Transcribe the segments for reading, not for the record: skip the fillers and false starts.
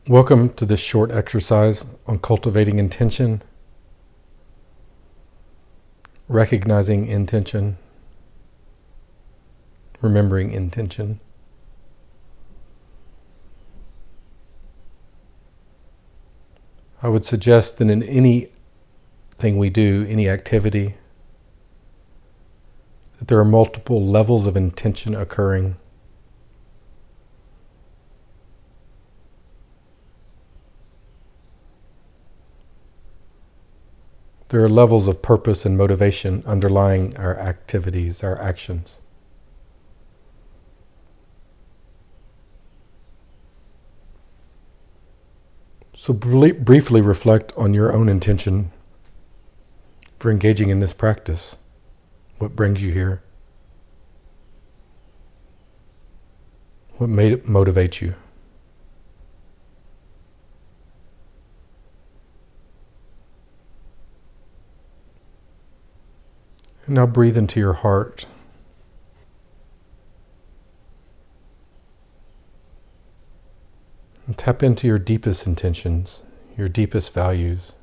Welcome to this short exercise on cultivating intention, recognizing intention, remembering intention. I would suggest that in anything we do, any activity, that there are multiple levels of intention occurring. There are levels of purpose and motivation underlying our activities, our actions. So briefly reflect on your own intention for engaging in this practice. What brings you here? What made it motivate you? And now breathe into your heart. And tap into your deepest intentions, your deepest values.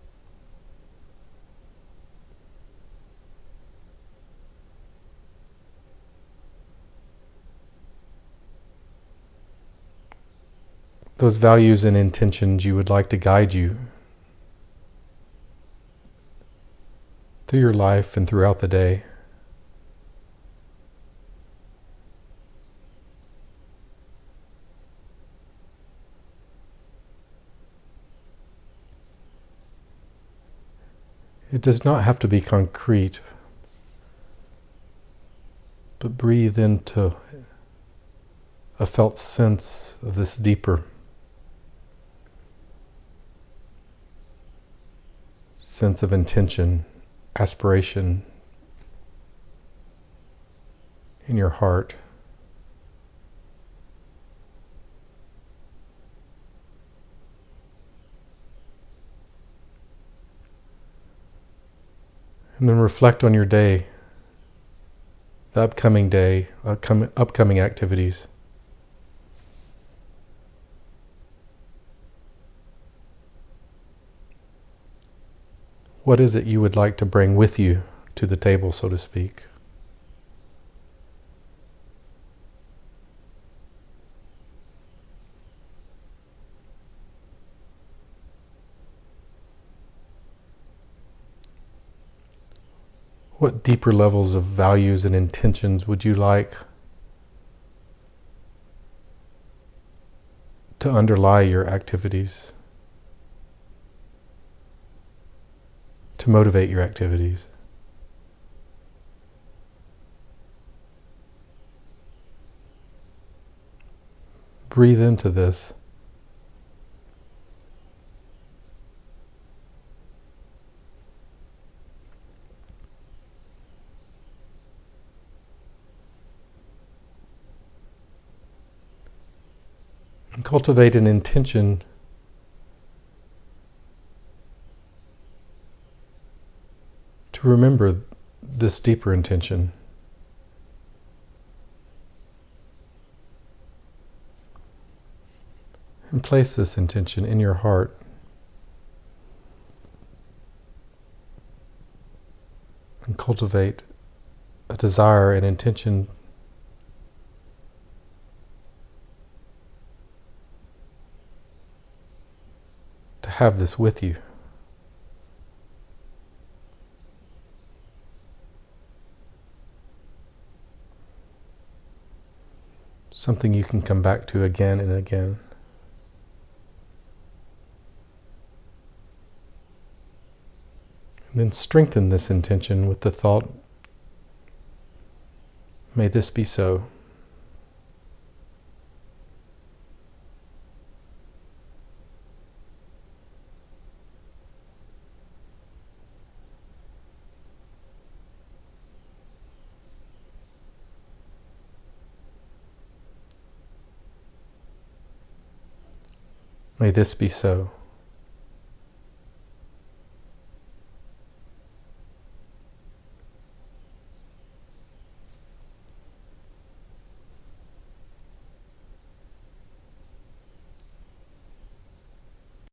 Those values and intentions you would like to guide you through your life and throughout the day. It does not have to be concrete, but breathe into a felt sense of this deeper sense of intention, aspiration in your heart. And then reflect on your day, the upcoming day, upcoming activities. What is it you would like to bring with you to the table, so to speak? What deeper levels of values and intentions would you like to underlie your activities, to motivate your activities? Breathe into this. And cultivate an intention to remember this deeper intention. And place this intention in your heart. And cultivate a desire and intention to have this with you. Something you can come back to again and again. And then strengthen this intention with the thought, may this be so. May this be so.